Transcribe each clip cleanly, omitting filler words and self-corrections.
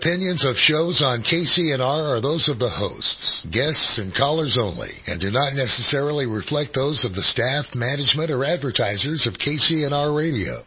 Opinions of shows on KCNR are those of the hosts, guests, and callers only, and do not necessarily reflect those of the staff, management, or advertisers of KCNR Radio.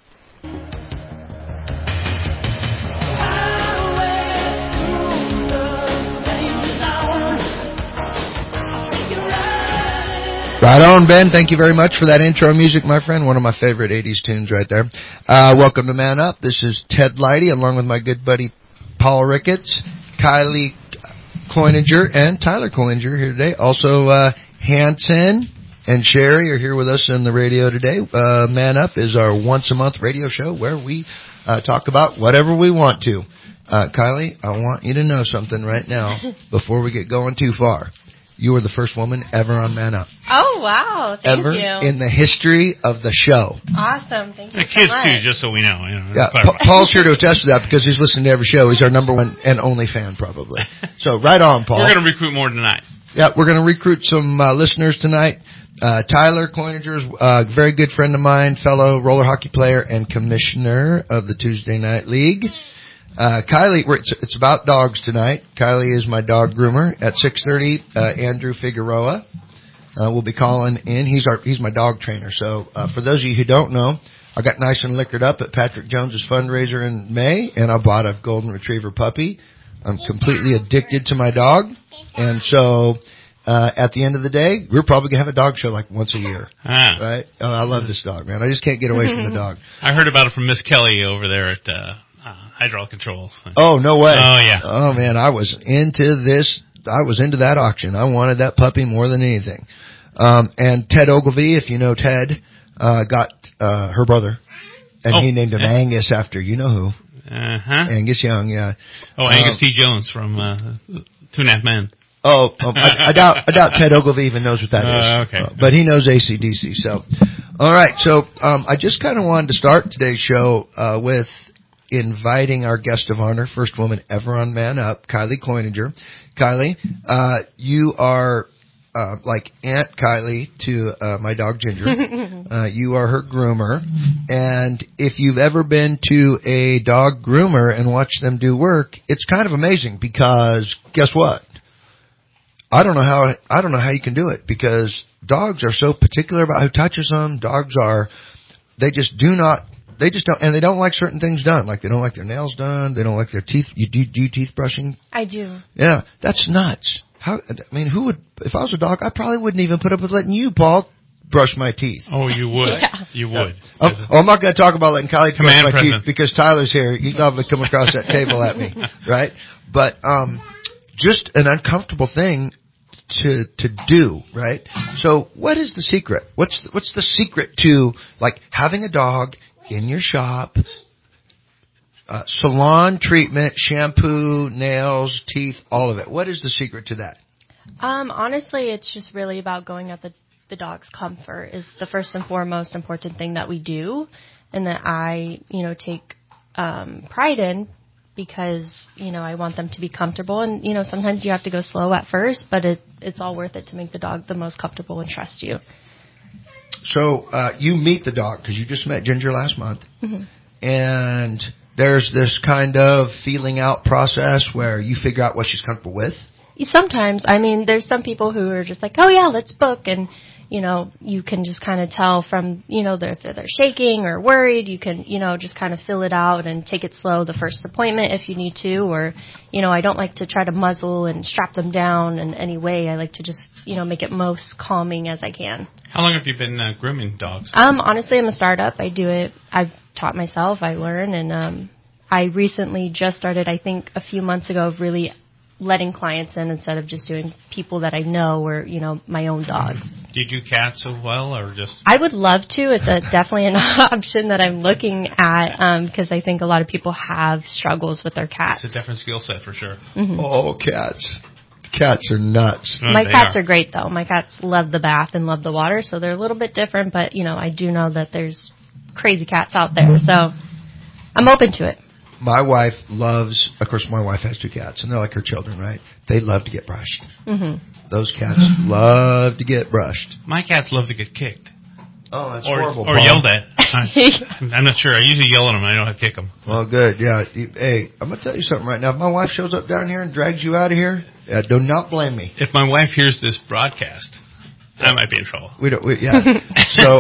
Right on, Ben. Thank you very much for that intro music, my friend. One of my favorite 80s tunes right there. Welcome to Man Up. This is Ted Leidy, along with my good buddy Paul Ricketts, Kylie Cloninger, and Tyler Cloninger here today. Also, Hanson and Sherry are here with us in the radio today. Man Up is our once-a-month radio show where we talk about whatever we want to. Kylie, I want you to know something right now before we get going too far. You were the first woman ever on Man Up. Oh, wow. Thank you. Ever in the history of the show. Awesome. Thank you the so kids, much. too, just so we know. Yeah, Paul's here to attest to that because he's listening to every show. He's our number one and only fan, probably. So, right on, Paul. We're going to recruit more tonight. Yeah, we're going to recruit some listeners tonight. Tyler Cloninger is a very good friend of mine, fellow roller hockey player and commissioner of the Tuesday Night League. Kylie, it's about dogs tonight. Kylie is my dog groomer. At 6:30, Andrew Figueroa will be calling in. He's my dog trainer. So for those of you who don't know, I got nice and liquored up at Patrick Jones's fundraiser in May, and I bought a golden retriever puppy. I'm completely addicted to my dog, and so at the end of the day, we're probably gonna have a dog show like once a year. Right? Oh, I love this dog, man. I just can't get away from the dog. I heard about it from Miss Kelly over there at Hydraulic Controls. Oh, no way. Oh, yeah. Oh, man, I was into this. I was into that auction. I wanted that puppy more than anything. And Ted Ogilvie, if you know Ted, got her brother, and he named him Angus after you know who. Angus Young, yeah. Oh, Angus T. Jones from 2.5 Men. I doubt Ted Ogilvie even knows what that is. Okay. But he knows AC/DC. So, all right. So, I just kind of wanted to start today's show with inviting our guest of honor, first woman ever on Man Up, Kylie Cloninger. Kylie, you are like Aunt Kylie to my dog Ginger. You are her groomer, and if you've ever been to a dog groomer and watched them do work, it's kind of amazing because guess what? I don't know how you can do it because dogs are so particular about who touches them. They just don't, and they don't like certain things done. Like they don't like their nails done. They don't like their teeth. Do you teeth brushing? I do. Yeah, that's nuts. Who would, if I was a dog, I probably wouldn't even put up with letting you, Paul, brush my teeth. Oh, you would. Yeah. You would. I'm not going to talk about letting Kylie brush my presence. teeth because Tyler's here. He'd love to come across that table at me, right? But just an uncomfortable thing to do, right? So what is the secret? What's the secret to like having a dog in your shop, salon treatment, shampoo, nails, teeth, all of it? What is the secret to that? Honestly, it's just really about going at the dog's comfort is the first and foremost important thing that we do, and that I, take pride in because, I want them to be comfortable. And, sometimes you have to go slow at first, but it's all worth it to make the dog the most comfortable and trust you. So you meet the dog because you just met Ginger last month, and there's this kind of feeling out process where you figure out what she's comfortable with. Sometimes, there's some people who are just like, oh yeah, let's book, and you can just kind of tell from if they're shaking or worried. You can just kind of fill it out and take it slow the first appointment if you need to, or I don't like to try to muzzle and strap them down in any way. I like to just make it most calming as I can. How long have you been grooming dogs? Honestly, I'm a startup. I do it. I've taught myself. I learn, and I recently just started. I think a few months ago, of really letting clients in instead of just doing people that I know or my own dogs. Do you do cats as well, or just? I would love to. It's definitely an option that I'm looking at because I think a lot of people have struggles with their cats. It's a different skill set for sure. Mm-hmm. Oh, cats. Cats are nuts. My cats are great, though. My cats love the bath and love the water, so they're a little bit different. But, I do know that there's crazy cats out there, so I'm open to it. My wife loves, of course, my wife has 2 cats, and they're like her children, right? They love to get brushed. Mm-hmm. Those cats love to get brushed. My cats love to get kicked. Oh, that's or horrible. or Paul. yelled at. I'm not sure. I usually yell at them. I don't have to kick them. Well, good. Yeah. Hey, I'm gonna tell you something right now. If my wife shows up down here and drags you out of here, do not blame me. If my wife hears this broadcast, I might be in trouble. Yeah. So,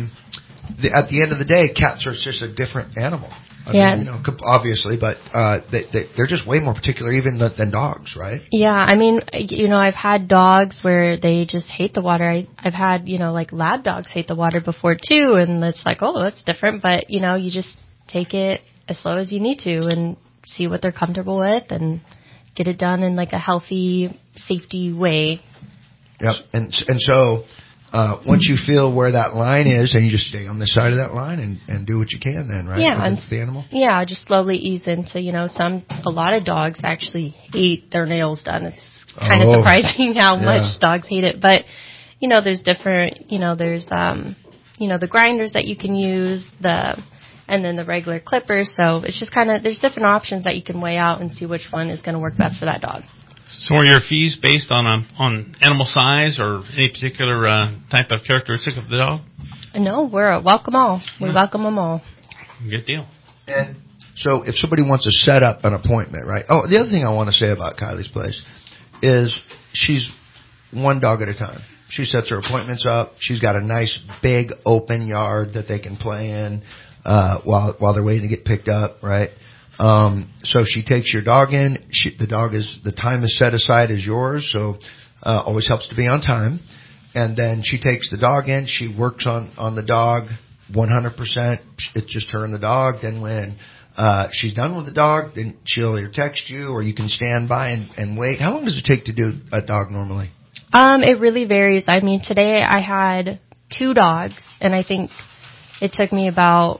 at the end of the day, cats are just a different animal. I mean, obviously, but they're just way more particular even than dogs, right? Yeah, I mean, I've had dogs where they just hate the water. I've had, like lab dogs hate the water before too, and it's like, oh, that's different. But, you just take it as slow as you need to and see what they're comfortable with and get it done in like a healthy, safety way. Yep. And so, once you feel where that line is, and you just stay on the side of that line and do what you can then, right? Yeah. And the animal? Yeah, just slowly ease into, a lot of dogs actually hate their nails done. It's kind of surprising how much dogs hate it. But, there's different, there's, the grinders that you can use, and then the regular clippers. So it's just there's different options that you can weigh out and see which one is going to work best for that dog. So are your fees based on animal size or any particular type of characteristic of the dog? No, we're welcome all. We welcome them all. Good deal. And so if somebody wants to set up an appointment, right? Oh, the other thing I want to say about Kylie's place is she's one dog at a time. She sets her appointments up. She's got a nice big open yard that they can play in while they're waiting to get picked up, right? So she takes your dog in. The time is set aside as yours, so always helps to be on time. And then she takes the dog in. She works on the dog 100%. It's just her and the dog. Then when she's done with the dog, then she'll either text you or you can stand by and wait. How long does it take to do a dog normally? It really varies. I mean, today I had 2 dogs, and I think it took me about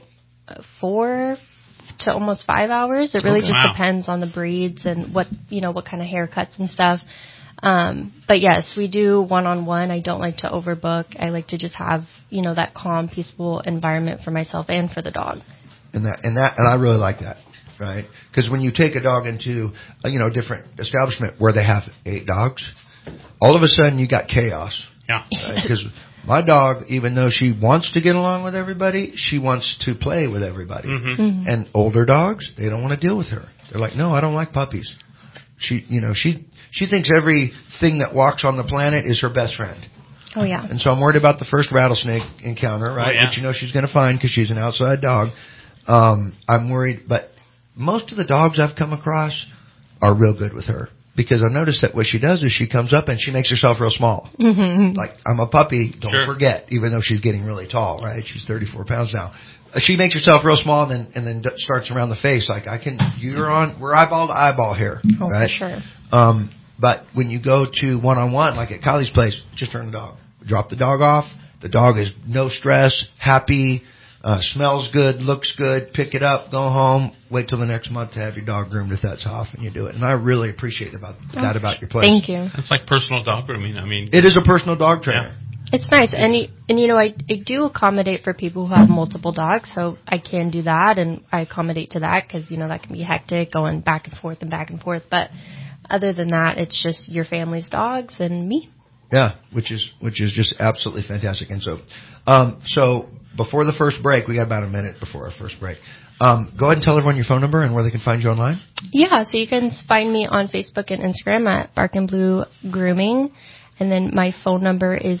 4 to almost 5 hours. It really just depends on the breeds and what kind of haircuts and stuff. But yes, we do one-on-one. I don't like to overbook. I like to just have, that calm, peaceful environment for myself and for the dog. And I really like that, right? Because when you take a dog into a different establishment where they have 8 dogs, all of a sudden you got chaos. Yeah. Because my dog, even though she wants to get along with everybody, she wants to play with everybody. Mm-hmm. Mm-hmm. And older dogs, they don't want to deal with her. They're like, no, I don't like puppies. She thinks everything that walks on the planet is her best friend. Oh, yeah. And so I'm worried about the first rattlesnake encounter, right? Oh, yeah. Which she's going to find because she's an outside dog. I'm worried, but most of the dogs I've come across are real good with her. Because I noticed that what she does is she comes up and she makes herself real small. Mm-hmm. Like, I'm a puppy, don't Sure. forget, even though she's getting really tall, right? She's 34 pounds now. She makes herself real small and then starts around the face. Like, we're eyeball to eyeball here. Oh, right? for sure. But when you go to one-on-one, like at Kylie's place, just turn the dog. Drop the dog off. The dog is no stress, happy, smells good, looks good, pick it up, go home, wait till the next month to have your dog groomed if that's how often you do it. And I really appreciate that about your place. Thank you. It's like personal dog grooming. I mean, It is a personal dog trainer. Yeah. It's nice. I do accommodate for people who have multiple dogs, so I can do that, and I accommodate to that because, that can be hectic going back and forth. But other than that, it's just your family's dogs and me. Yeah, which is just absolutely fantastic. And so before the first break, we got about a minute before our first break. Go ahead and tell everyone your phone number and where they can find you online. Yeah, so you can find me on Facebook and Instagram at Bark and Blue Grooming. And then my phone number is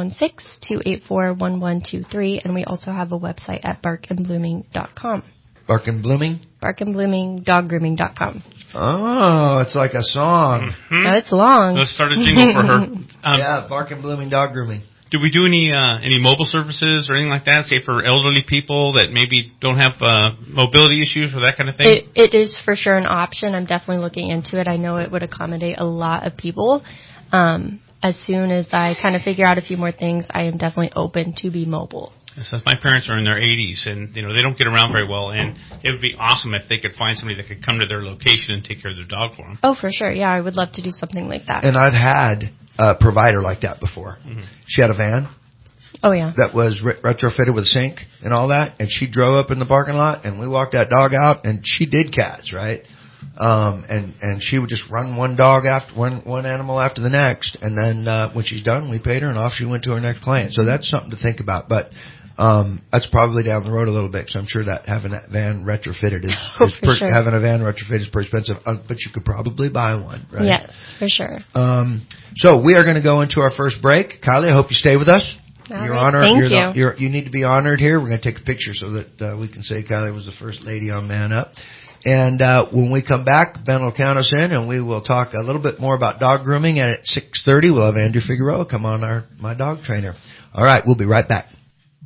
916-284-1123. And we also have a website at barkandblooming.com. Bark and Blooming? barkandbloomingdoggrooming.com. Oh, it's like a song. Hmm? Now, it's long. Let's start a jingle for her. Yeah, Bark and Blooming Dog Grooming. Do we do any mobile services or anything like that, say for elderly people that maybe don't have mobility issues or that kind of thing? It is for sure an option. I'm definitely looking into it. I know it would accommodate a lot of people. As soon as I kind of figure out a few more things, I am definitely open to be mobile. So my parents are in their 80s, and they don't get around very well, and it would be awesome if they could find somebody that could come to their location and take care of their dog for them. Oh, for sure. Yeah, I would love to do something like that. And I've had a provider like that before. Mm-hmm. She had a van. Oh, yeah. That was retrofitted with a sink and all that, and she drove up in the parking lot, and we walked that dog out, and she did cats, right? And she would just run one animal after the next, and then when she's done, we paid her, and off she went to her next client. So that's something to think about. But That's probably down the road a little bit, because I'm sure that having that van retrofitted sure. having a van retrofitted is pretty expensive, but you could probably buy one, right? Yes, for sure. So we are going to go into our first break. Kylie, I hope you stay with us. You're Thank you. You need to be honored here. We're going to take a picture so that we can say Kylie was the first lady on Man Up. And when we come back, Ben will count us in, and we will talk a little bit more about dog grooming. And at 6:30, we'll have Andrew Figueroa come on, my dog trainer. All right, we'll be right back.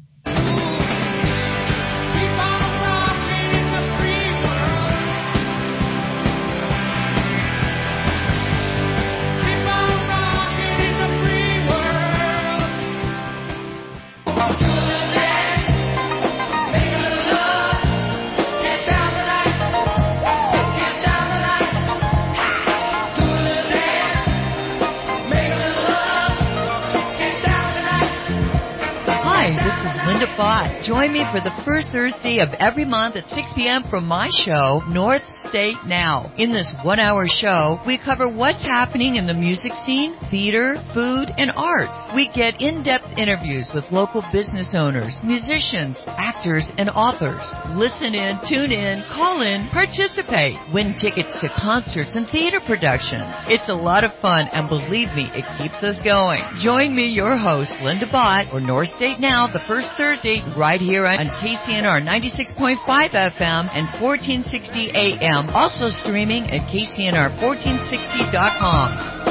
Join me for the first Thursday of every month at 6 p.m. for my show, North State Now. In this 1-hour show, we cover what's happening in the music scene, theater, food, and arts. We get in-depth interviews with local business owners, musicians, actors, and authors. Listen in, tune in, call in, participate, win tickets to concerts and theater productions. It's a lot of fun, and believe me, it keeps us going. Join me, your host, Linda Bott, for North State Now, the first Thursday, right here on KCNR 96.5 FM and 1460 AM. Also streaming at KCNR1460.com.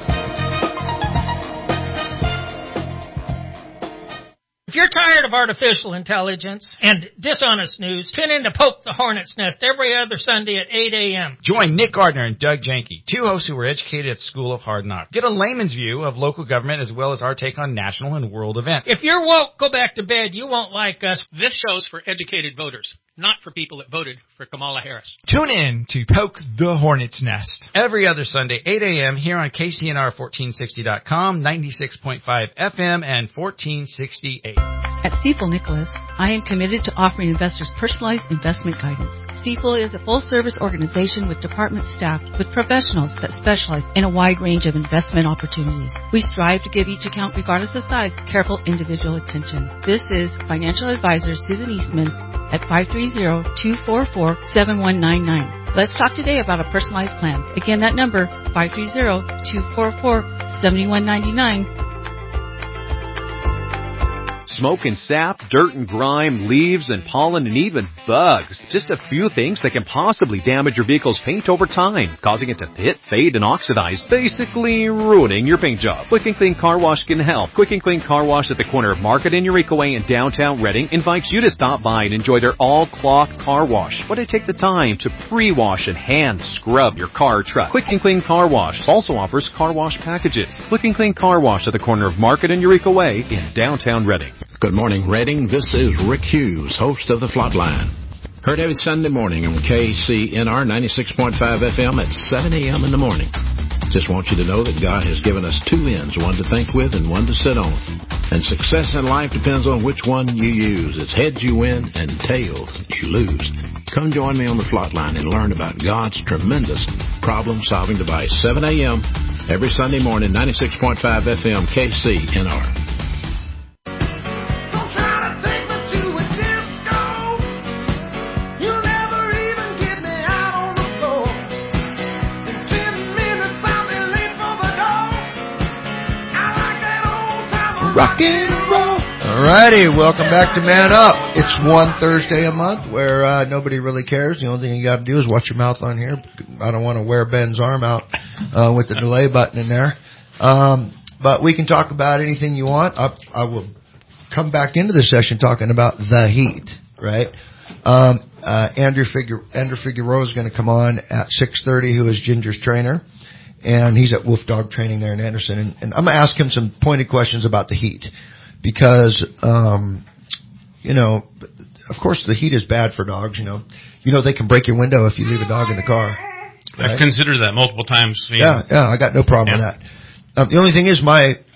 If you're tired of artificial intelligence and dishonest news, tune in to Poke the Hornet's Nest every other Sunday at 8 a.m. Join Nick Gardner and Doug Janke, two hosts who were educated at School of Hard Knocks. Get a layman's view of local government as well as our take on national and world events. If you're woke, go back to bed. You won't like us. This show's for educated voters, not for people that voted for Kamala Harris. Tune in to Poke the Hornet's Nest every other Sunday, 8 a.m. here on KCNR1460.com, 96.5 FM, and 1460 AM. At Stifel Nicholas, I am committed to offering investors personalized investment guidance. Stifel is a full-service organization with department staffed with professionals that specialize in a wide range of investment opportunities. We strive to give each account, regardless of size, careful individual attention. This is financial advisor Susan Eastman at 530-244-7199. Let's talk today about a personalized plan. Again, that number, 530-244-7199. Smoke and sap, dirt and grime, leaves and pollen, and even bugs. Just a few things that can possibly damage your vehicle's paint over time, causing it to pit, fade, and oxidize, basically ruining your paint job. Quick and Clean Car Wash can help. Quick and Clean Car Wash at the corner of Market and Eureka Way in downtown Reading invites you to stop by and enjoy their all-cloth car wash. Why take the time to pre-wash and hand scrub your car or truck? Quick and Clean Car Wash also offers car wash packages. Quick and Clean Car Wash at the corner of Market and Eureka Way in downtown Reading. Good morning, Reading. This is Rick Hughes, host of The Flatline. Heard every Sunday morning on KCNR 96.5 FM at 7 a.m. in the morning. Just want you to know that God has given us two ends, one to think with and one to sit on. And success in life depends on which one you use. It's heads you win and tails you lose. Come join me on The Flatline and learn about God's tremendous problem-solving device. 7 a.m. every Sunday morning, 96.5 FM, KCNR. Rock and roll. Alrighty, welcome back to Man Up. It's one Thursday a month where nobody really cares. The only thing you got to do is watch your mouth on here. I don't want to wear Ben's arm out with the delay button in there. But we can talk about anything you want. I will come back into the session talking about the heat, right? Andrew Figueroa is going to come on at 6:30, who is Ginger's trainer. And he's at Wolf Dog Training there in Anderson. And I'm going to ask him some pointed questions about the heat. Because, you know, of course the heat is bad for dogs, you know. You know, they can break your window if you leave a dog in the car. Right? I've considered that multiple times. Yeah, I got no problem with that. The only thing is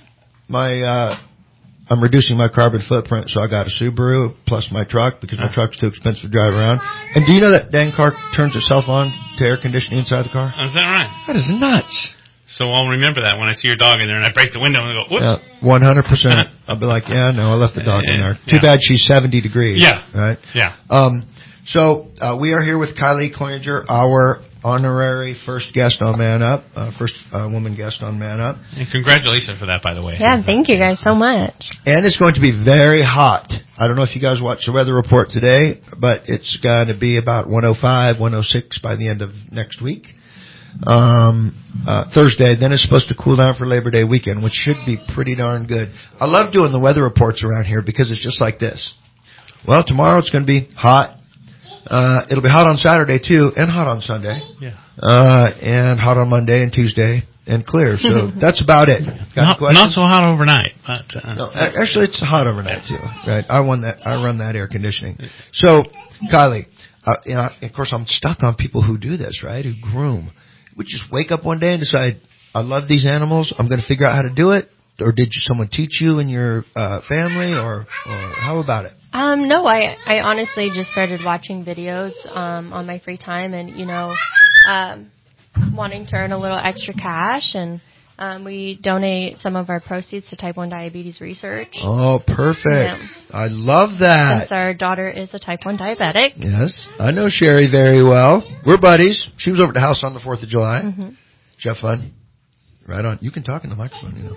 I'm reducing my carbon footprint, so I got a Subaru plus my truck because my truck's too expensive to drive around. And do you know that dang car turns itself on to air conditioning inside the car? Is that right? That is nuts. So I'll remember that when I see your dog in there and I break the window and I go, whoops. 100%. I'll be like, yeah, no, I left the dog in there. Too bad she's 70 degrees. Yeah. Right? Yeah. So we are here with Kylie Cloninger, our honorary first guest on Man Up, first woman guest on Man Up. And congratulations for that, by the way. Yeah, thank you guys so much. And it's going to be very hot. I don't know if you guys watched the weather report today, but it's going to be about 105, 106 by the end of next week. Thursday, then it's supposed to cool down for Labor Day weekend, which should be pretty darn good. I love doing the weather reports around here because it's just like this. Well, tomorrow it's going to be hot. It'll be hot on Saturday too, and hot on Sunday. Yeah. And hot on Monday and Tuesday, and clear. So that's about it. Not so hot overnight, but no, actually it's hot overnight too. Right? I run that air conditioning. So, Kylie, of course I'm stuck on people who do this, right? Who groom. Would you just wake up one day and decide, I love these animals, I'm going to figure out how to do it? Or did someone teach you in your family, or how about it? No, I honestly just started watching videos on my free time and, wanting to earn a little extra cash. And we donate some of our proceeds to type 1 diabetes research. Oh, perfect. Yeah. I love that. Since our daughter is a type 1 diabetic. Yes, I know Sherry very well. We're buddies. She was over at the house on the 4th of July. Mm-hmm. Did you have fun? Right on. You can talk in the microphone,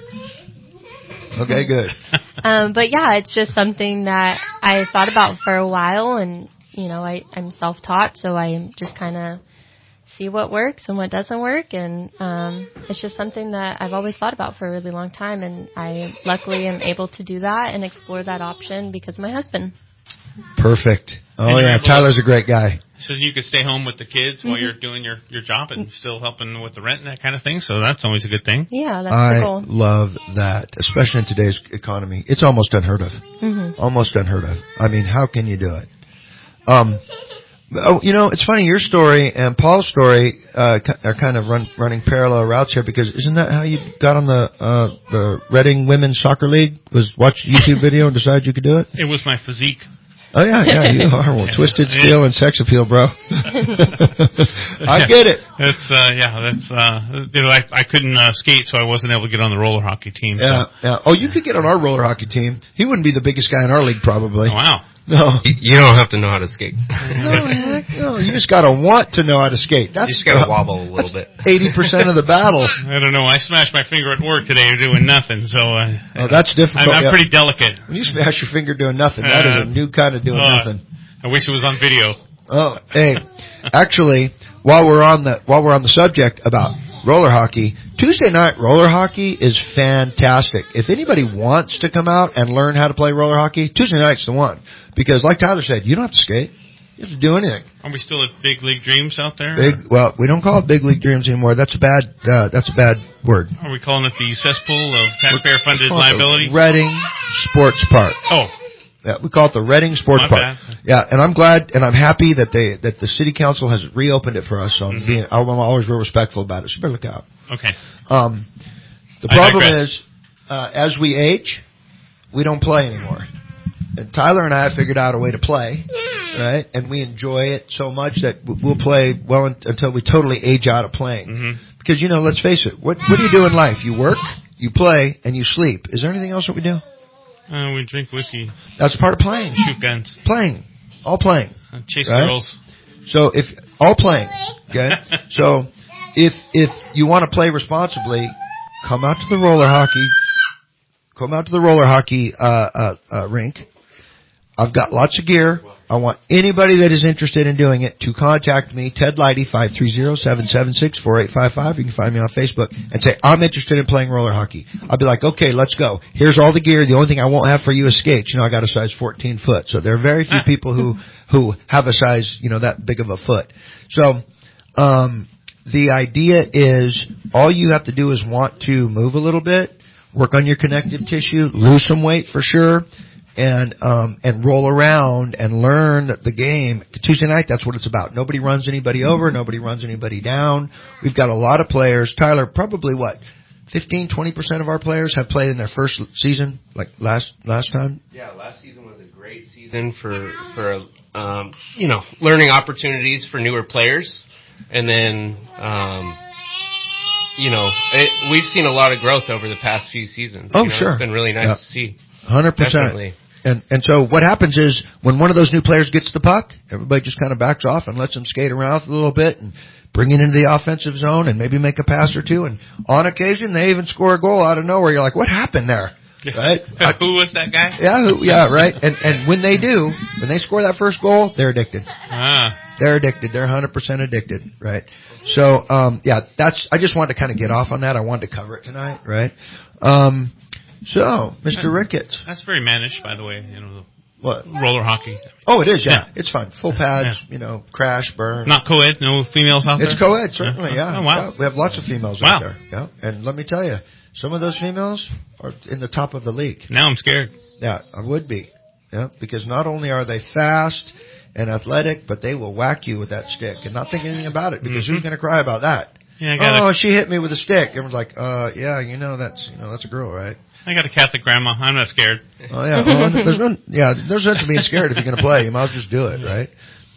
Okay, good. But yeah, it's just something that I thought about for a while, and I'm self-taught, so I just kind of see what works and what doesn't work, and it's just something that I've always thought about for a really long time, and I luckily am able to do that and explore that option because of my husband. Perfect. Oh yeah, Tyler's a great guy. So you could stay home with the kids while you're doing your job and still helping with the rent and that kind of thing. So that's always a good thing. Yeah, that's the goal. I love that, especially in today's economy. It's almost unheard of. Mm-hmm. Almost unheard of. I mean, how can you do it? It's funny. Your story and Paul's story are kind of running parallel routes here, because isn't that how you got on the Reading Women's Soccer League? Was watch a YouTube video and decide you could do it? It was my physique. Oh yeah, you are twisted steel and sex appeal, bro. I get it. It's I couldn't skate, so I wasn't able to get on the roller hockey team. Yeah, so. yeah. Oh, you could get on our roller hockey team. He wouldn't be the biggest guy in our league, probably. Oh, wow. No, you don't have to know how to skate. No, you just gotta want to know how to skate. You just gotta wobble a little bit. 80% of the battle. I don't know. I smashed my finger at work today doing nothing, so. That's difficult. I'm pretty delicate. When you smash your finger doing nothing, that is a new kind of doing nothing. I wish it was on video. Oh, hey, actually, while we're on the subject about roller hockey, Tuesday night roller hockey is fantastic. If anybody wants to come out and learn how to play roller hockey, Tuesday night's the one. Because like Tyler said, you don't have to skate. You have to do anything. Are we still at Big League Dreams out there? Well, we don't call it Big League Dreams anymore. That's a bad word. Are we calling it the cesspool of taxpayer-funded liability? Reading Sports Park. Oh. Yeah, we call it the Reading Sports Park. Bad. Yeah, and I'm glad and I'm happy that the city council has reopened it for us. So I'm always real respectful about it. So you better look out. Okay. The problem is, as we age, we don't play anymore. And Tyler and I have figured out a way to play, right? And we enjoy it so much that we'll play until we totally age out of playing. Mm-hmm. Because let's face it, what do you do in life? You work, you play, and you sleep. Is there anything else that we do? We drink whiskey. That's part of playing. Shoot guns. Playing. All playing. Chase girls. So all playing, okay? So if you want to play responsibly, come out to the roller hockey rink. I've got lots of gear. I want anybody that is interested in doing it to contact me, Ted Leidy, 530-776-4855. You can find me on Facebook and say, I'm interested in playing roller hockey. I'll be like, okay, let's go. Here's all the gear. The only thing I won't have for you is skates. I got a size 14 foot. So there are very few people who have a size, that big of a foot. So, the idea is all you have to do is want to move a little bit, work on your connective tissue, lose some weight for sure, and roll around and learn the game. Tuesday night, that's what it's about. Nobody runs anybody over. Nobody runs anybody down. We've got a lot of players. Tyler, probably 15-20% of our players have played in their first season, like last time? Yeah, last season was a great season for learning opportunities for newer players. And then we've seen a lot of growth over the past few seasons. Oh, sure. It's been really nice to see. 100%. Definitely. And so what happens is when one of those new players gets the puck, everybody just kind of backs off and lets them skate around a little bit and bring it into the offensive zone and maybe make a pass or two. And on occasion, they even score a goal out of nowhere. You're like, what happened there? Right? Who was that guy? Yeah, right. And when they do, when they score that first goal, they're addicted. They're addicted. They're 100% addicted, right? So, I just wanted to kind of get off on that. I wanted to cover it tonight, right? So, Mr. Ricketts. That's very managed, by the way, What? Roller hockey. Oh, it is, yeah. It's fun. Full pads, crash, burn. Not co-ed? No females out there? It's co-ed, certainly, yeah. Oh, wow. Yeah, we have lots of females out there. Yeah. And let me tell you, some of those females are in the top of the league. Now I'm scared. Yeah, I would be. Yeah, because not only are they fast and athletic, but they will whack you with that stick and not think anything about it, because who's going to cry about that? Yeah, she hit me with a stick. Everyone's like, that's a girl, right? I got a Catholic grandma. I'm not scared. Oh yeah, well, there's no sense of being scared if you're going to play. You might as well just do it, right?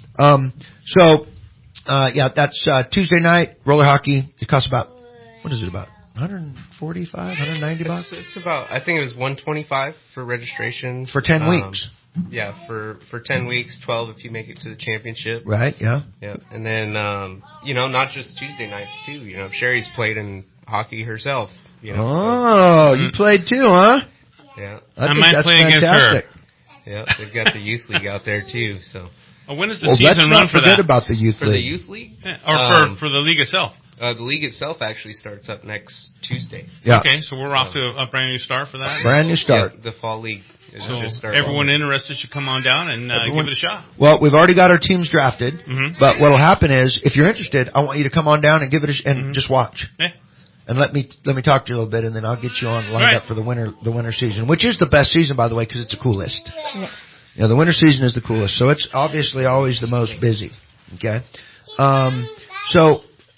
That's Tuesday night roller hockey. It costs about about $145, $190. It's about, I think it was $125 for registration for 10 weeks. Yeah, for 10 weeks, 12 if you make it to the championship. Right. Yeah. Yeah, and then not just Tuesday nights too. Sherry's played in hockey herself. You played too, huh? Yeah. I might play against her. Yeah, they've got the youth league out there too. So. When does the season run for that? Let's not forget about the youth league. For the youth league? Yeah. Or for the league itself? The league itself actually starts up next Tuesday. Yeah. Okay, so we're off to a brand new start for that? Brand new start. Yeah, the fall league is just starting. Everyone interested should come on down and give it a shot. Well, we've already got our teams drafted, but what will happen is, if you're interested, I want you to come on down and give it just watch. Yeah. And let me talk to you a little bit, and then I'll get you lined up for the winter season, which is the best season, by the way, because it's the coolest. Yeah. The winter season is the coolest, so it's obviously always the most busy. Okay, so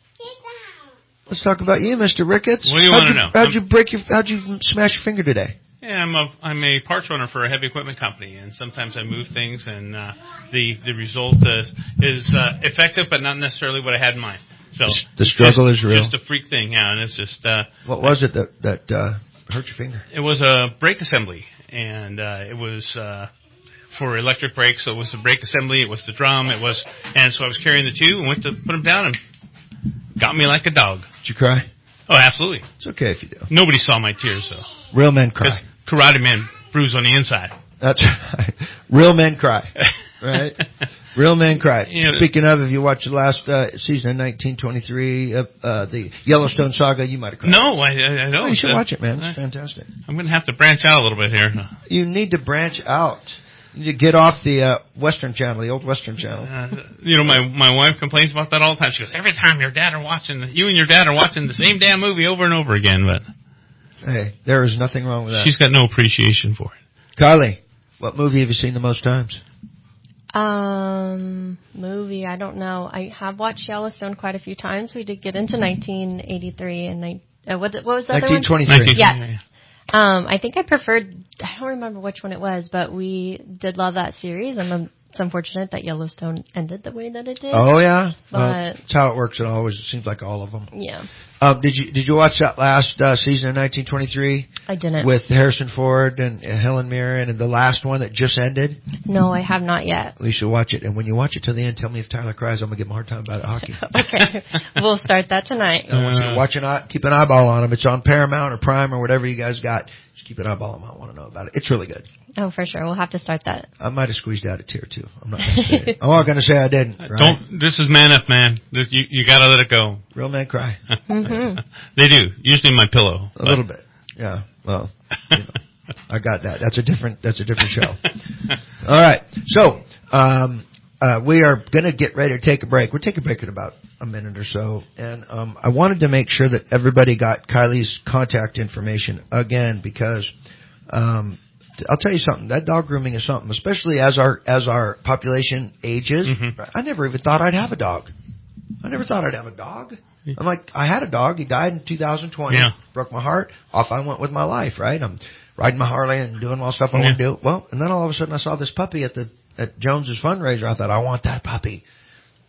let's talk about you, Mr. Ricketts. What do you want to know? How'd you smash your finger today? Yeah, I'm a parts runner for a heavy equipment company, and sometimes I move things, and the result is effective, but not necessarily what I had in mind. So the struggle is real. Just a freak thing, yeah, and it's just. What was it that hurt your finger? It was a brake assembly, and it was for electric brakes. So it was the brake assembly, it was the drum, and so I was carrying the two and went to put them down and got me like a dog. Did you cry? Oh, absolutely. It's okay if you do. Nobody saw my tears, though. Real men cry. Karate men bruise on the inside. That's right. Real men cry. Right? Real men cry. Speaking of, if you watched the last season of 1923, the Yellowstone saga, you might have cried. No, I don't. Oh, you should watch it, man. It's fantastic. I'm going to have to branch out a little bit here. You need to branch out. You need to get off the Western Channel, the old Western Channel. My wife complains about that all the time. She goes, every time you and your dad are watching the same damn movie over and over again. But hey, there is nothing wrong with that. She's got no appreciation for it. Kylie, what movie have you seen the most times? Movie, I don't know. I have watched Yellowstone quite a few times. We did get into 1983 and what was the other one? 1923. Yes. I think I preferred, I don't remember which one it was, but we did love that series. It's unfortunate that Yellowstone ended the way that it did. Oh, yeah. But that's how it works. It always seems like all of them. Yeah. Did you watch that last season of 1923? I didn't. With Harrison Ford and Helen Mirren and the last one that just ended? No, I have not yet. You should watch it. And when you watch it till the end, tell me if Tyler cries. I'm going to give him a hard time about hockey. Okay. We'll start that tonight. I want you to keep an eyeball on him. It's on Paramount or Prime or whatever you guys got. Just keep an eyeball on him. I want to know about it. It's really good. Oh, for sure. We'll have to start that. I might have squeezed out a tear, too. I'm not going to say it. I'm not going to say I didn't. Right? This is man up, man. You got to let it go. Real men cry. They do. Usually my pillow. A little bit. Yeah. Well, I got that. That's a different show. All right. So, we are going to get ready to take a break. We'll take a break in about a minute or so. And I wanted to make sure that everybody got Kylie's contact information again, because I'll tell you something. That dog grooming is something, especially as our population ages. I never even thought I'd have a dog. I never thought I'd have a dog. I'm like, I had a dog. He died in 2020. Yeah. Broke my heart. Off I went with my life, right? I'm riding my Harley and doing all the stuff I want to do. Well, and then all of a sudden I saw this puppy at Jones's fundraiser. I thought, I want that puppy.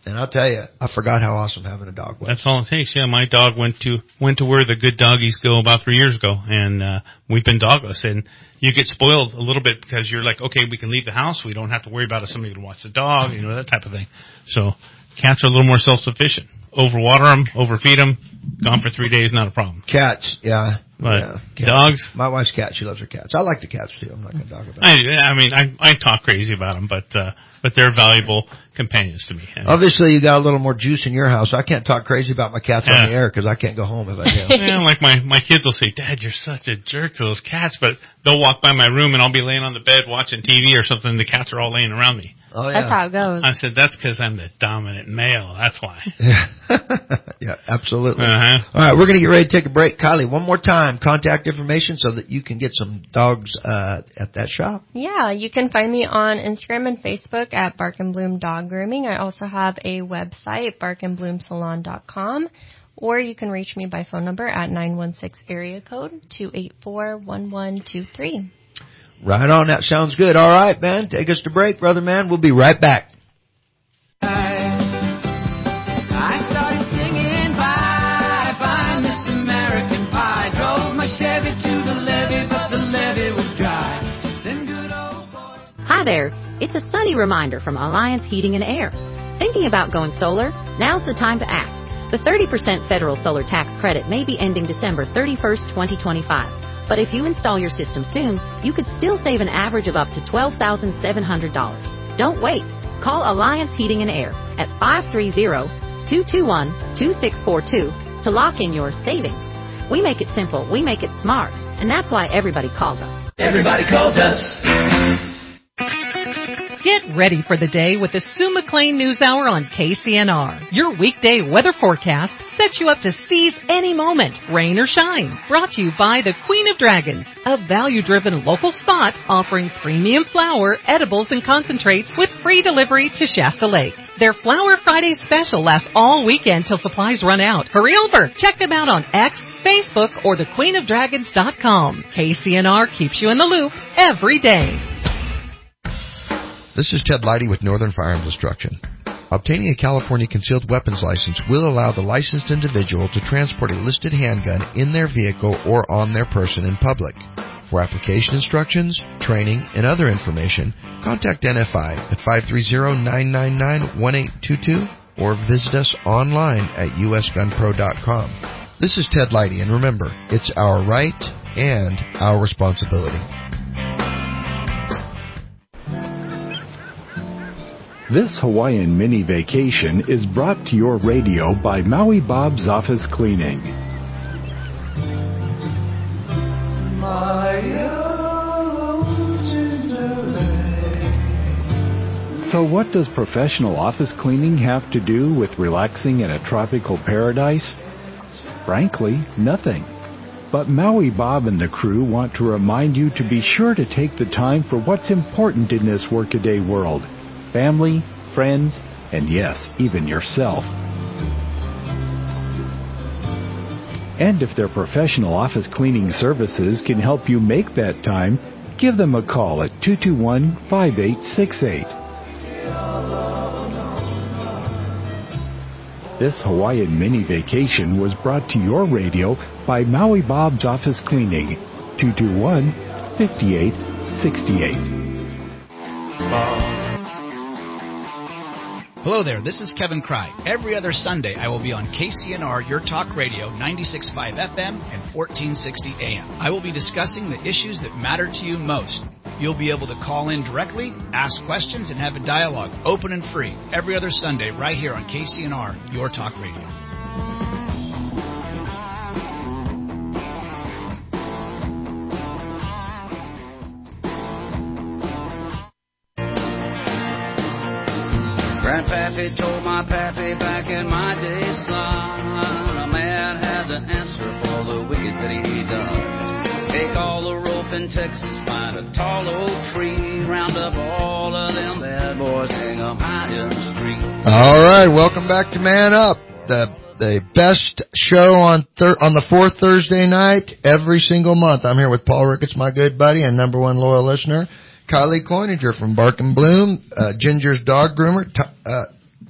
And I'll tell you, I forgot how awesome having a dog was. That's all it takes. Yeah, my dog went to where the good doggies go about 3 years ago, and we've been dogless. And you get spoiled a little bit because you're like, okay, we can leave the house. We don't have to worry about if somebody can watch the dog, that type of thing. So cats are a little more self-sufficient. Overwater them, overfeed them, gone for 3 days, not a problem. Cats, yeah. But cats. Dogs? My wife's cat, she loves her cats. I like the cats, too. I'm not going to talk about it. I talk crazy about them, but they're valuable companions to me. Obviously, you got a little more juice in your house. I can't talk crazy about my cats on the air because I can't go home if I do. Yeah, like my kids will say, Dad, you're such a jerk to those cats, but they'll walk by my room and I'll be laying on the bed watching TV or something, and the cats are all laying around me. Oh, yeah. That's how it goes. I said, that's because I'm the dominant male. That's why. Yeah, absolutely. Uh-huh. All right, we're going to get ready to take a break. Kylie, one more time, contact information so that you can get some dogs at that shop. Yeah, you can find me on Instagram and Facebook at Bark and Bloom Dog Grooming. I also have a website, barkandbloomsalon.com, or you can reach me by phone number at 916 area code 284-1123. Right on. That sounds good. All right, man. Take us to break, brother man. We'll be right back. I started singing bye, bye, Miss American Pie. Drove my Chevy to the levee, but the levee was dry. Them good old boys. Hi there. It's a sunny reminder from Alliance Heating and Air. Thinking about going solar? Now's the time to act. The 30% federal solar tax credit may be ending December 31st, 2025. But if you install your system soon, you could still save an average of up to $12,700. Don't wait. Call Alliance Heating and Air at 530-221-2642 to lock in your savings. We make it simple, we make it smart, and that's why everybody calls us. Everybody calls us. Get ready for the day with the Sue McLean News Hour on KCNR. Your weekday weather forecast sets you up to seize any moment, rain or shine. Brought to you by the Queen of Dragons, a value-driven local spot offering premium flour, edibles, and concentrates with free delivery to Shasta Lake. Their Flower Friday special lasts all weekend till supplies run out. Hurry over. Check them out on X, Facebook, or thequeenofdragons.com. KCNR keeps you in the loop every day. This is Ted Leidy with Northern Firearms Instruction. Obtaining a California concealed weapons license will allow the licensed individual to transport a listed handgun in their vehicle or on their person in public. For application instructions, training, and other information, contact NFI at 530-999-1822 or visit us online at usgunpro.com. This is Ted Leidy, and remember, it's our right and our responsibility. This Hawaiian mini vacation is brought to your radio by Maui Bob's Office Cleaning. So what does professional office cleaning have to do with relaxing in a tropical paradise? Frankly, nothing. But Maui Bob and the crew want to remind you to be sure to take the time for what's important in this workaday world. Family, friends, and yes, even yourself. And if their professional office cleaning services can help you make that time, give them a call at 221-5868. This Hawaiian mini vacation was brought to your radio by Maui Bob's Office Cleaning, 221-5868. Hello there, this is Kevin Cry. Every other Sunday, I will be on KCNR, Your Talk Radio, 96.5 FM and 1460 AM. I will be discussing the issues that matter to you most. You'll be able to call in directly, ask questions, and have a dialogue, open and free, every other Sunday right here on KCNR, Your Talk Radio. Grandpappy told my pappy back in my day, son, a man had to answer for the wicked that he does. Take all the rope in Texas, find a tall oak tree, round up all of them bad boys, hang them high in the street. All right, welcome back to Man Up, the best show on the fourth Thursday night every single month. I'm here with Paul Ricketts, my good buddy and number one loyal listener. Kylie Cloninger from Bark and Bloom, Ginger's dog groomer.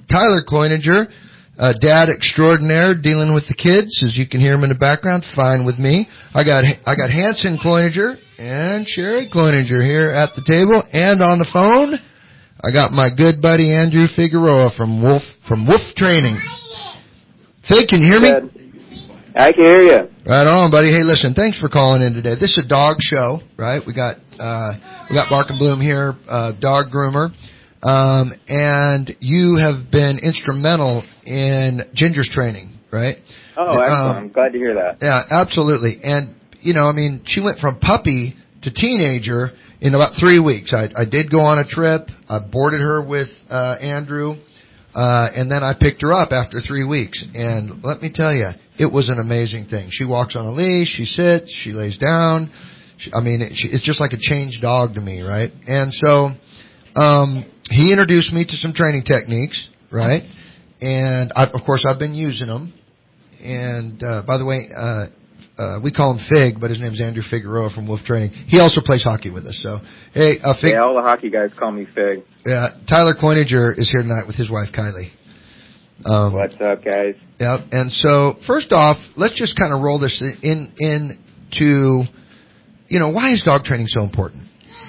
Tyler Cloninger, dad extraordinaire, dealing with the kids, as you can hear him in the background. Fine with me. I got Hanson Cloninger and Sherry Cloninger here at the table and on the phone. I got my good buddy Andrew Figueroa from Wolf Training. Fig, can you hear me? I can hear you. Right on, buddy. Hey, listen, thanks for calling in today. This is a dog show, right? We got Bark and Bloom here, dog groomer. And you have been instrumental in Ginger's training, right? Oh, excellent. I'm glad to hear that. Yeah, absolutely. And, she went from puppy to teenager in about 3 weeks. I did go on a trip. I boarded her with Andrew. And then I picked her up after 3 weeks. And let me tell you, it was an amazing thing. She walks on a leash, she sits, she lays down. It's just like a changed dog to me, right? And so, he introduced me to some training techniques, right? And of course I've been using them. And, by the way, we call him Fig, but his name's Andrew Figueroa from Wolf Training. He also plays hockey with us. So, hey, Fig. Yeah, all the hockey guys call me Fig. Yeah, Tyler Cloninger is here tonight with his wife Kylie. What's up, guys? Yep. And so, first off, let's just kind of roll this into, why is dog training so important?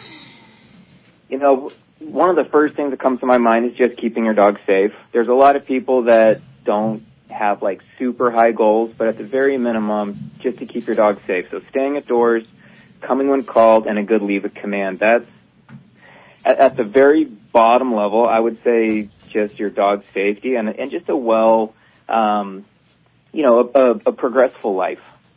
One of the first things that comes to my mind is just keeping your dog safe. There's a lot of people that don't have like super high goals, but at the very minimum, just to keep your dog safe. So staying outdoors, coming when called, and a good leave of command. That's at the very bottom level, I would say just your dog's safety and just a a progressful life.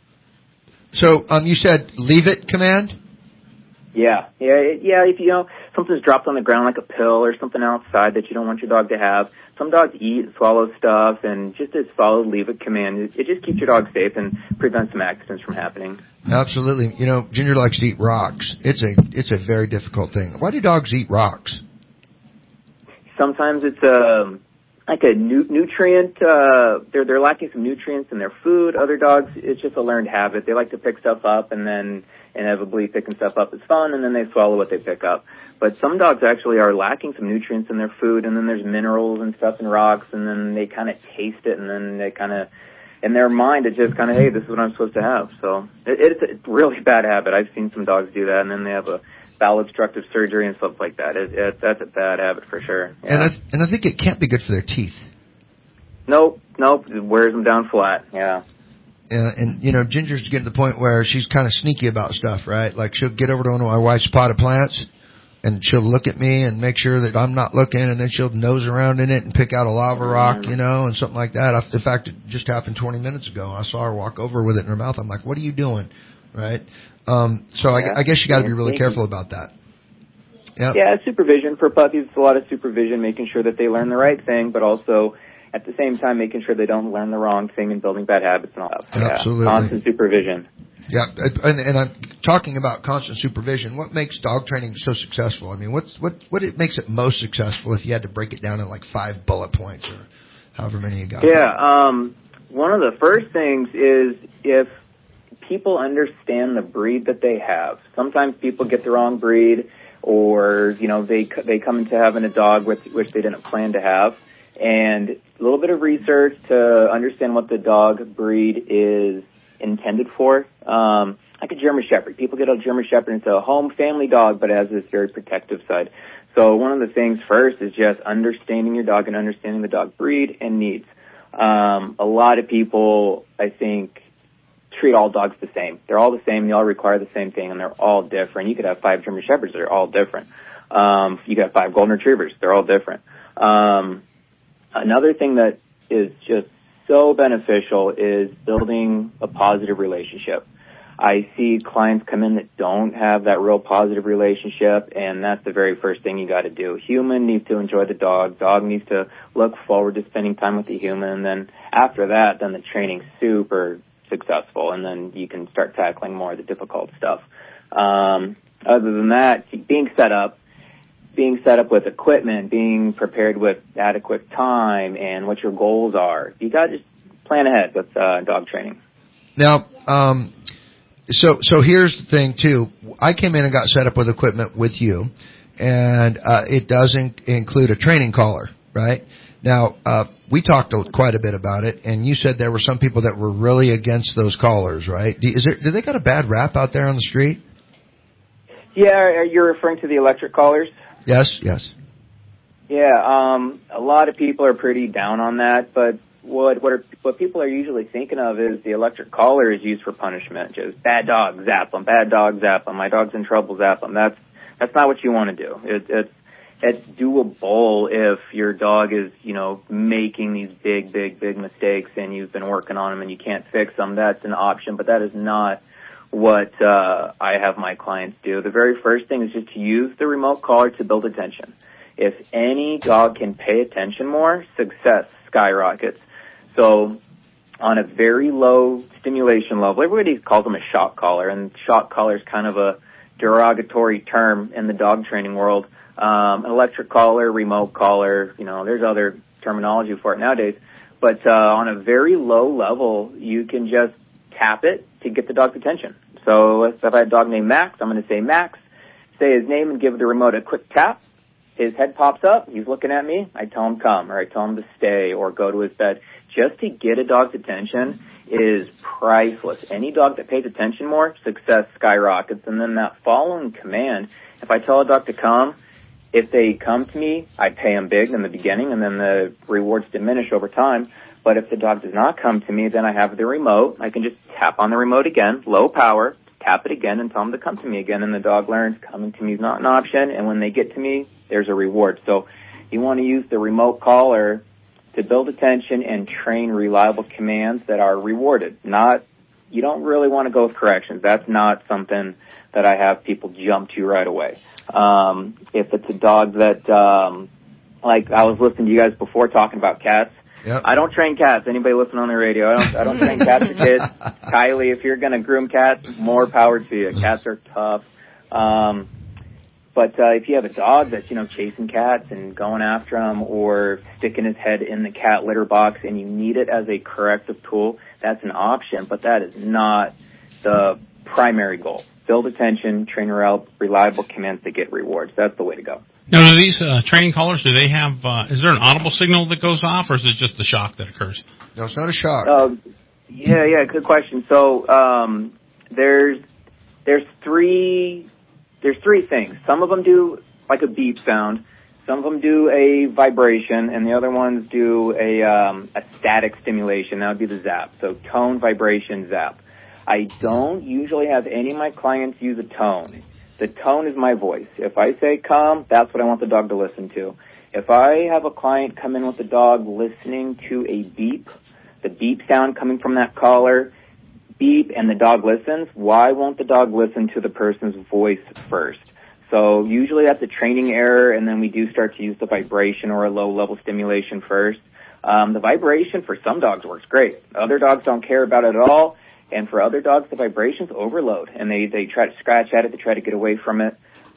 So, you said leave it command? Yeah. If something's dropped on the ground like a pill or something outside that you don't want your dog to have. Some dogs eat and swallow stuff, and just a solid leave it command. It just keeps your dog safe and prevents some accidents from happening. Absolutely. Ginger likes to eat rocks. It's a very difficult thing. Why do dogs eat rocks? Sometimes it's like a nutrient. They're lacking some nutrients in their food. Other dogs, it's just a learned habit. They like to pick stuff up, and then inevitably picking stuff up is fun, and then they swallow what they pick up. But some dogs actually are lacking some nutrients in their food, and then there's minerals and stuff in rocks, and then they kind of taste it, and then they kind of, in their mind, it's just kind of, hey, this is what I'm supposed to have. So it's a really bad habit. I've seen some dogs do that, and then they have a bowel obstructive surgery and stuff like that. That's a bad habit for sure. Yeah. And I think it can't be good for their teeth. Nope. It wears them down flat. Yeah. And Ginger's getting to the point where she's kind of sneaky about stuff, right? Like she'll get over to one of my wife's potted plants, and she'll look at me and make sure that I'm not looking, and then she'll nose around in it and pick out a lava rock, and something like that. In fact, it just happened 20 minutes ago. I saw her walk over with it in her mouth. I'm like, what are you doing? Right? I guess you got to be really careful about that. Yep. Yeah, supervision for puppies. It's a lot of supervision, making sure that they learn the right thing, but also at the same time making sure they don't learn the wrong thing and building bad habits and all that. Absolutely. Yeah, constant supervision. Yeah, and I'm talking about constant supervision. What makes dog training so successful? I mean, what it makes it most successful if you had to break it down in like 5 bullet points or however many you got? Yeah, one of the first things is if people understand the breed that they have. Sometimes people get the wrong breed, or they come into having a dog which they didn't plan to have. And a little bit of research to understand what the dog breed is intended for. Like a German Shepherd. People get a German Shepherd, it's a home family dog, but it has this very protective side. So one of the things first is just understanding your dog and understanding the dog breed and needs. A lot of people, I think, treat all dogs the same. They're all the same, they all require the same thing, and they're all different. You could have 5 German Shepherds that are all different. You could have 5 Golden Retrievers, they're all different. Another thing that is just so beneficial is building a positive relationship. I see clients come in that don't have that real positive relationship, and that's the very first thing you got to do. Human needs to enjoy the dog. Dog needs to look forward to spending time with the human, and then after that, then the training's super successful, and then you can start tackling more of the difficult stuff. Other than that, being set up with equipment, being prepared with adequate time, and what your goals are. You got to just plan ahead with dog training. Now, so here's the thing too. I came in and got set up with equipment with you, and it does include a training collar, right? Now, we talked quite a bit about it, and you said there were some people that were really against those collars, right? Do they got a bad rap out there on the street? Yeah, you're referring to the electric collars? Yes. Yeah, a lot of people are pretty down on that, but what people are usually thinking of is the electric collar is used for punishment. Just bad dog, zap them. Bad dog, zap them. My dog's in trouble, zap them. That's not what you want to do. It's doable if your dog is, making these big mistakes and you've been working on them and you can't fix them. That's an option, but that is not what I have my clients do. The very first thing is just to use the remote collar to build attention. If any dog can pay attention more, success skyrockets. So on a very low stimulation level, everybody calls them a shock collar, and shock collar is kind of a derogatory term in the dog training world. Electric collar, remote collar, there's other terminology for it nowadays. But on a very low level, you can just tap it to get the dog's attention. So if I have a dog named Max, I'm going to say Max, say his name and give the remote a quick tap. His head pops up, he's looking at me, I tell him come, or I tell him to stay, or go to his bed. Just to get a dog's attention is priceless. Any dog that pays attention more, success skyrockets. And then that following command, if I tell a dog to come, if they come to me, I pay them big in the beginning, and then the rewards diminish over time. But if the dog does not come to me, then I have the remote. I can just tap on the remote again, low power, tap it again, and tell them to come to me again. And the dog learns coming to me is not an option. And when they get to me, there's a reward. So you want to use the remote collar to build attention and train reliable commands that are rewarded. You don't really want to go with corrections. That's not something that I have people jump to right away. If it's a dog that, like I was listening to you guys before talking about cats. Yep. I don't train cats. Anybody listening on the radio, I don't train cats or kids. Kylie, if you're going to groom cats, more power to you. Cats are tough. But if you have a dog that's, chasing cats and going after them, or sticking his head in the cat litter box and you need it as a corrective tool, that's an option, but that is not the primary goal. Build attention, train reliable commands that get rewards. That's the way to go. Now, do these training collars, do they have, is there an audible signal that goes off, or is it just the shock that occurs? No, it's not a shock. Yeah, good question. So there's three things. Some of them do like a beep sound. Some of them do a vibration, and the other ones do a static stimulation. That would be the zap. So tone, vibration, zap. I don't usually have any of my clients use a tone. The tone is my voice. If I say come, that's what I want the dog to listen to. If I have a client come in with the dog listening to a beep, the beep sound coming from that collar, beep, and the dog listens, why won't the dog listen to the person's voice first? So usually that's a training error, and then we do start to use the vibration or a low-level stimulation first. The vibration for some dogs works great. Other dogs don't care about it at all, and for other dogs, the vibrations overload, and they try to scratch at it, they try to get away from it.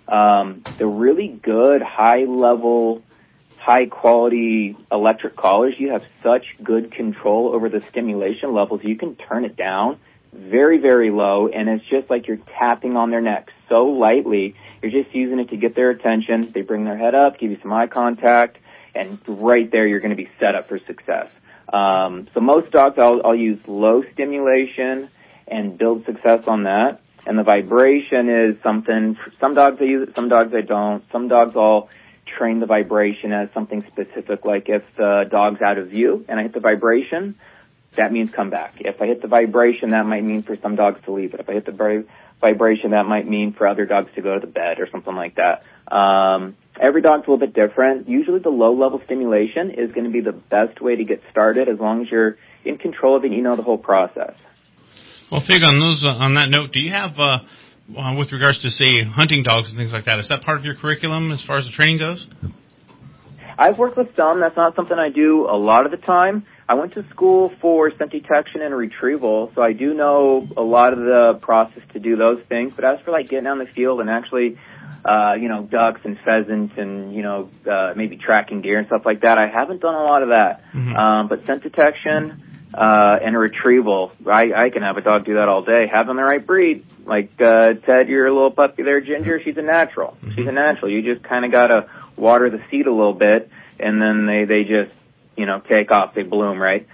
The really good, high-level, high-quality electric collars, you have such good control over the stimulation levels, you can turn it down very, very low, and it's just like you're tapping on their neck so lightly. You're just using it to get their attention. They bring their head up, give you some eye contact, and right there you're going to be set up for success. So most dogs I'll use low stimulation and build success on that. And the vibration is something, some dogs I use it, some dogs I don't. Some dogs I'll train the vibration as something specific, like if the dog's out of view and I hit the vibration, that means come back. If I hit the vibration, that might mean for some dogs to leave it. If I hit the vibration, that might mean for other dogs to go to the bed or something like that. Every dog's a little bit different. Usually the low-level stimulation is going to be the best way to get started as long as you're in control of it and you know the whole process. Well, Fig, on that note, do you have, with regards to, say, hunting dogs and things like that, is that part of your curriculum as far as the training goes? I've worked with some. That's not something I do a lot of the time. I went to school for scent detection and retrieval, so I do know a lot of the process to do those things. But as for like getting out in the field and actually, ducks and pheasants and, maybe tracking deer and stuff like that, I haven't done a lot of that. Mm-hmm. But scent detection and retrieval, I can have a dog do that all day. Having the right breed, like Ted, your little puppy there, Ginger, she's a natural. Mm-hmm. She's a natural. You just kind of got to water the seed a little bit, and then they just take off. They bloom, right?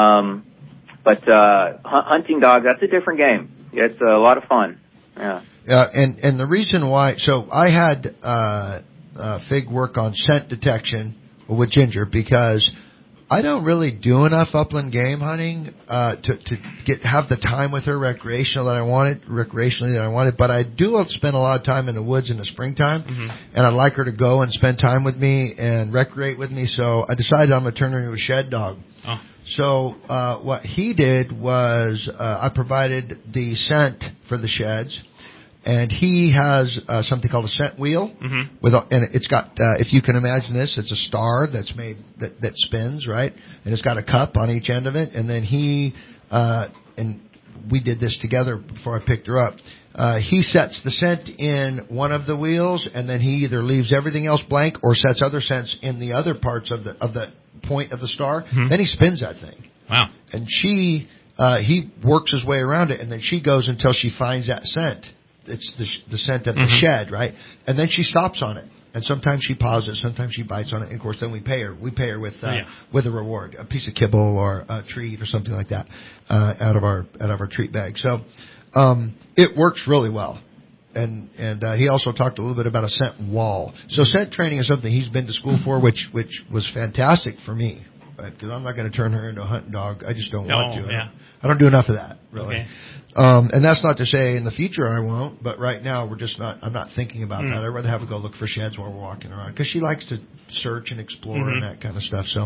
But hunting dogs, that's a different game. It's a lot of fun. Yeah. And the reason why, so I had Fig work on scent detection with Ginger because I don't really do enough upland game hunting to have the time with her recreationally that I wanted. But I do spend a lot of time in the woods in the springtime, and I'd like her to go and spend time with me and recreate with me. So I decided I'm going to turn her into a shed dog. Oh. So what he did was I provided the scent for the sheds. And he has something called a scent wheel, and it's got, if you can imagine this, it's a star that's made that spins, right? And it's got a cup on each end of it. And then he and we did this together before I picked her up. He sets the scent in one of the wheels, and then he either leaves everything else blank or sets other scents in the other parts of the point of the star. Then he spins that thing. Wow! And he works his way around it, and then she goes until she finds that scent. It's the scent of the shed, right? And then she stops on it. And sometimes she pauses, sometimes she bites on it. And of course, then we pay her. We pay her with a reward, a piece of kibble or a treat or something like that, out of our treat bag. So, it works really well. And he also talked a little bit about a scent wall. So scent training is something he's been to school for, which was fantastic for me. Right? Because I'm not going to turn her into a hunting dog. I just don't want to. Yeah. I don't do enough of that, really. Okay. And that's not to say in the future I won't, but right now I'm not thinking about that. I'd rather have her go look for sheds while we're walking around because she likes to search and explore and that kind of stuff. So,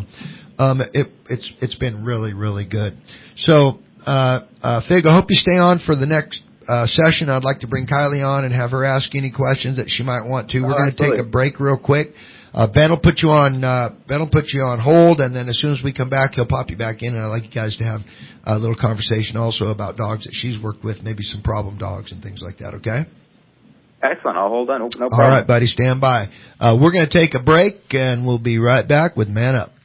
it's been really, really good. So, Fig, I hope you stay on for the next session. I'd like to bring Kylie on and have her ask any questions that she might want to. We're going to take a break real quick. Ben will put you on hold, and then as soon as we come back, he'll pop you back in, and I'd like you guys to have a little conversation also about dogs that she's worked with, maybe some problem dogs and things like that, okay? Excellent. I'll hold on. No problem. All right, buddy, stand by. We're going to take a break, and we'll be right back with Man Up.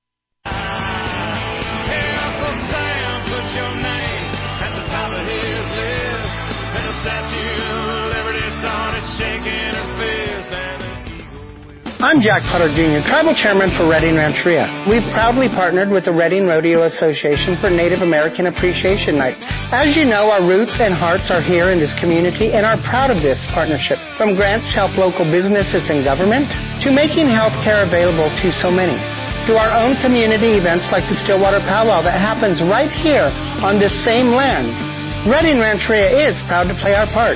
I'm Jack Potter Jr., Tribal Chairman for Redding Rancheria. We've proudly partnered with the Redding Rodeo Association for Native American Appreciation Night. As you know, our roots and hearts are here in this community and are proud of this partnership. From grants to help local businesses and government, to making health care available to so many, to our own community events like the Stillwater Powwow that happens right here on this same land. Redding Rancheria is proud to play our part.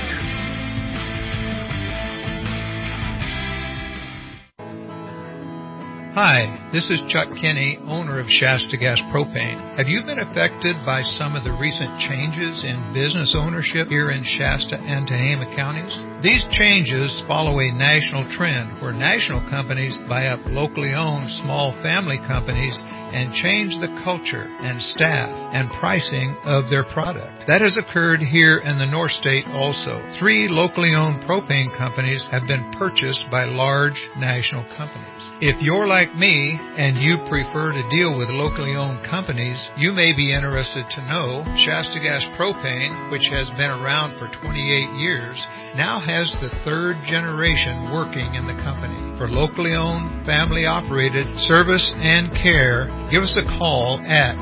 Hi, this is Chuck Kinney, owner of Shasta Gas Propane. Have you been affected by some of the recent changes in business ownership here in Shasta and Tehama counties? These changes follow a national trend where national companies buy up locally owned small family companies and change the culture and staff and pricing of their product. That has occurred here in the North State also. 3 locally owned propane companies have been purchased by large national companies. If you're like me and you prefer to deal with locally owned companies, you may be interested to know Shasta Gas Propane, which has been around for 28 years, now has the 3rd generation working in the company. For locally owned, family operated service and care, give us a call at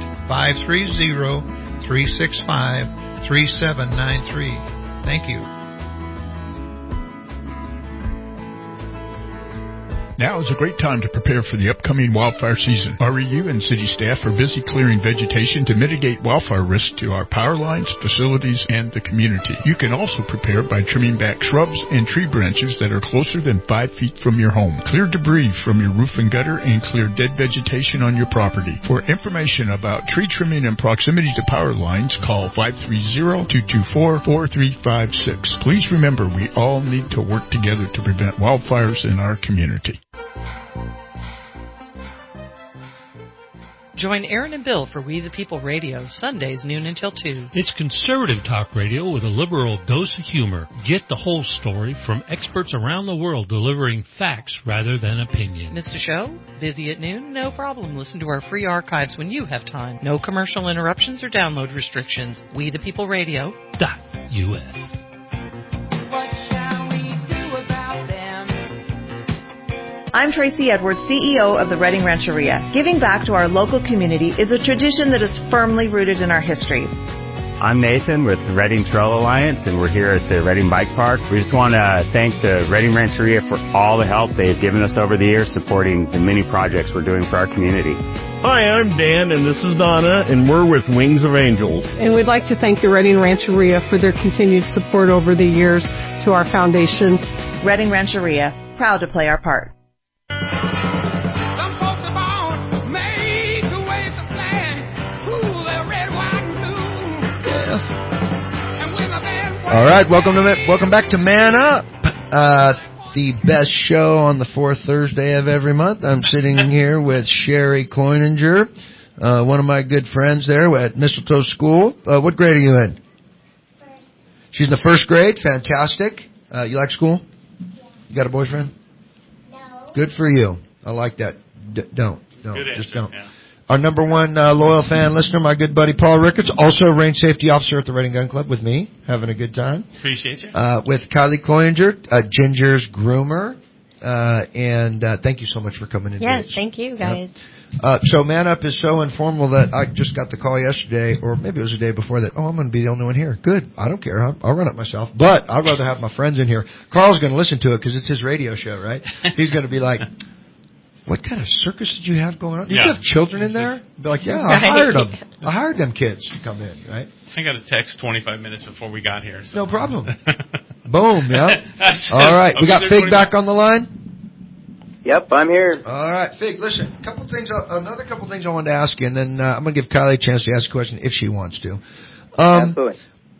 530-365-3793. Thank you. Now is a great time to prepare for the upcoming wildfire season. REU and city staff are busy clearing vegetation to mitigate wildfire risk to our power lines, facilities, and the community. You can also prepare by trimming back shrubs and tree branches that are closer than 5 feet from your home. Clear debris from your roof and gutter and clear dead vegetation on your property. For information about tree trimming and proximity to power lines, call 530-224-4356. Please remember, we all need to work together to prevent wildfires in our community. Join Aaron and Bill for We the People Radio, Sundays noon until 2. It's conservative talk radio with a liberal dose of humor. Get the whole story from experts around the world delivering facts rather than opinion. Missed a show? Busy at noon? No problem. Listen to our free archives when you have time. No commercial interruptions or download restrictions. WeThePeopleRadio.us. I'm Tracy Edwards, CEO of the Redding Rancheria. Giving back to our local community is a tradition that is firmly rooted in our history. I'm Nathan with the Redding Trail Alliance, and we're here at the Redding Bike Park. We just want to thank the Redding Rancheria for all the help they've given us over the years supporting the many projects we're doing for our community. Hi, I'm Dan, and this is Donna, and we're with Wings of Angels. And we'd like to thank the Redding Rancheria for their continued support over the years to our foundation. Redding Rancheria, proud to play our part. All right, welcome back to Man Up, the best show on the fourth Thursday of every month. I'm sitting here with Sherry Cloninger, one of my good friends there at Mistletoe School. What grade are you in? First. She's in the first grade. Fantastic. You like school? Yeah. You got a boyfriend? No. Good for you. I like that. Don't. Good Just answer, don't. Yeah. Our number one loyal fan listener, my good buddy Paul Ricketts, also a range safety officer at the Redding Gun Club with me, having a good time. Appreciate you. With Kylie Cloninger, Ginger's groomer, and thank you so much for coming in. Yes, thank you guys. So Man Up is so informal that I just got the call yesterday, or maybe it was the day before that, I'm going to be the only one here. Good. I don't care. I'll run it myself. But I'd rather have my friends in here. Carl's going to listen to it because it's his radio show, right? He's going to be like, what kind of circus did you have going on? Did you have children in there? Be like, yeah, I hired them. I hired them kids to come in, right? I got a text 25 minutes before we got here. So. No problem. Boom, yeah. All right, we got Fig back on the line. Yep, I'm here. All right, Fig, listen, another couple things I wanted to ask you, and then I'm going to give Kylie a chance to ask a question if she wants to. Absolutely.